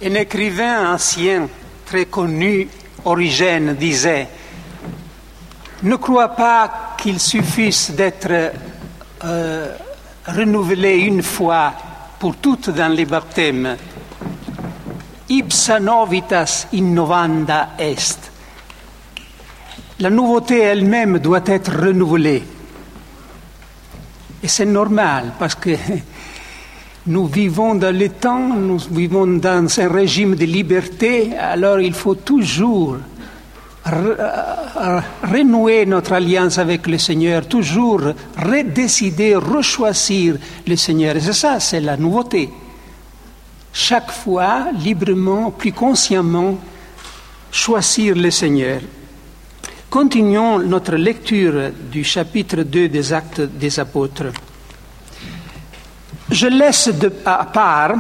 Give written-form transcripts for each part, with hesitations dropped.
Un écrivain ancien, très connu, Origène, disait « Ne crois pas qu'il suffise d'être renouvelé une fois pour toutes dans les baptêmes. Ipsa novitas innovanda est. La nouveauté elle-même doit être renouvelée. Et c'est normal parce que nous vivons dans le temps, nous vivons dans un régime de liberté, alors il faut toujours renouer notre alliance avec le Seigneur, toujours redécider, rechoisir le Seigneur. Et c'est ça, c'est la nouveauté. Chaque fois, librement, plus consciemment, choisir le Seigneur. Continuons notre lecture du chapitre 2 des Actes des Apôtres. Je laisse à part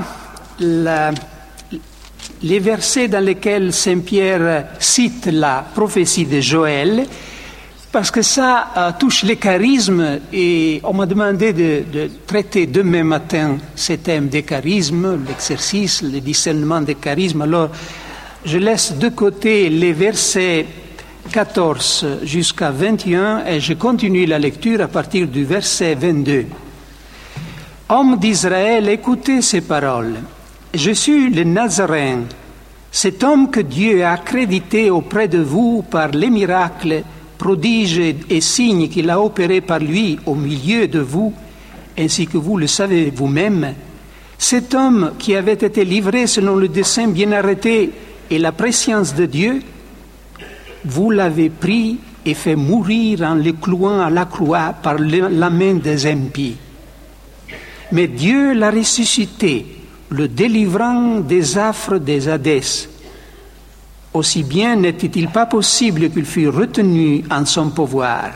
les versets dans lesquels Saint Pierre cite la prophétie de Joël, parce que ça touche les charismes et on m'a demandé de traiter demain matin ces thèmes des charismes, l'exercice, le discernement des charismes. Alors, je laisse de côté les versets 14 jusqu'à 21 et je continue la lecture à partir du verset 22. Hommes d'Israël, écoutez ces paroles. Je suis le Nazaréen, cet homme que Dieu a accrédité auprès de vous par les miracles, prodiges et signes qu'il a opérés par lui au milieu de vous, ainsi que vous le savez vous-même. Cet homme qui avait été livré selon le dessein bien arrêté et la prescience de Dieu, vous l'avez pris et fait mourir en le clouant à la croix par la main des impies. Mais Dieu l'a ressuscité, le délivrant des affres des Hadès. Aussi bien n'était-il pas possible qu'il fût retenu en son pouvoir.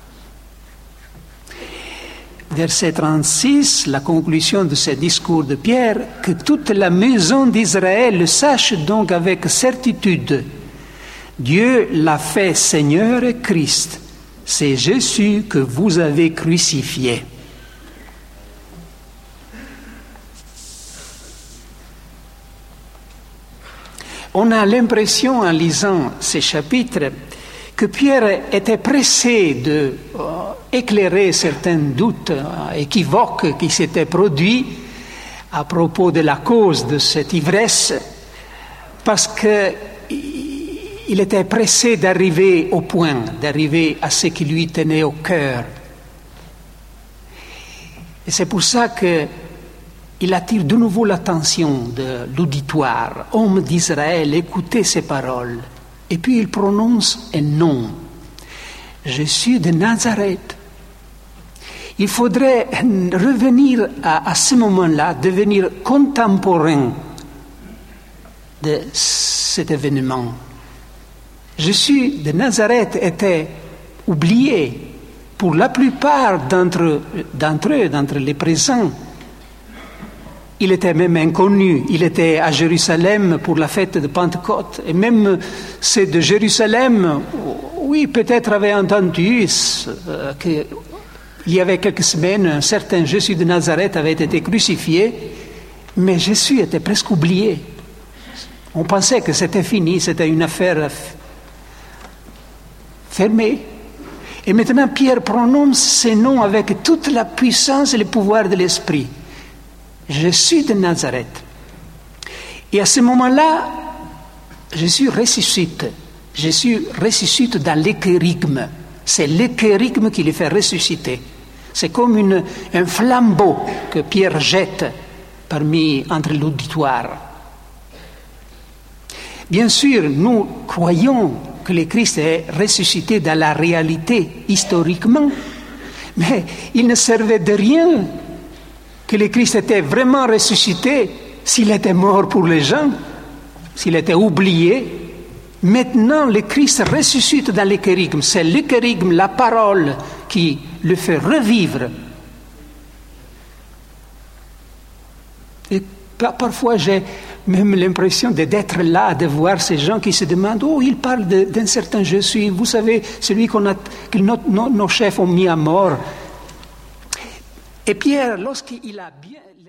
Verset 36, la conclusion de ce discours de Pierre, que toute la maison d'Israël le sache donc avec certitude. Dieu l'a fait Seigneur et Christ. C'est Jésus que vous avez crucifié. On a l'impression, en lisant ces chapitres, que Pierre était pressé d'éclairer certains doutes équivoques qui s'étaient produits à propos de la cause de cette ivresse, parce qu'il était pressé d'arriver au point, d'arriver à ce qui lui tenait au cœur. Et c'est pour ça qu'il attire de nouveau l'attention de l'auditoire. Hommes d'Israël, écoutez ces paroles. Et puis il prononce un nom. Je suis de Nazareth. Il faudrait revenir à ce moment-là, devenir contemporain de cet événement. Je suis de Nazareth était oublié pour la plupart d'entre les présents. Il était même inconnu. Il était à Jérusalem pour la fête de Pentecôte. Et même ceux de Jérusalem, oui, peut-être avaient entendu qu'il y avait quelques semaines, un certain Jésus de Nazareth avait été crucifié, mais Jésus était presque oublié. On pensait que c'était fini, c'était une affaire fermée. Et maintenant, Pierre prononce ces noms avec toute la puissance et le pouvoir de l'Esprit. Je suis de Nazareth. Et à ce moment-là, Jésus ressuscite. Jésus ressuscite dans l'échérygme. C'est l'échérygme qui le fait ressusciter. C'est comme un flambeau que Pierre jette entre l'auditoire. Bien sûr, nous croyons que le Christ est ressuscité dans la réalité, historiquement, mais il ne servait de rien que le Christ était vraiment ressuscité s'il était mort pour les gens, s'il était oublié. Maintenant, le Christ ressuscite dans l'échérygme. C'est l'échérygme, la parole, qui le fait revivre. Et parfois, j'ai même l'impression d'être là, de voir ces gens qui se demandent « Oh, il parle d'un certain Jésus, vous savez, celui que nos chefs ont mis à mort. » Et Pierre, lorsqu'il a bien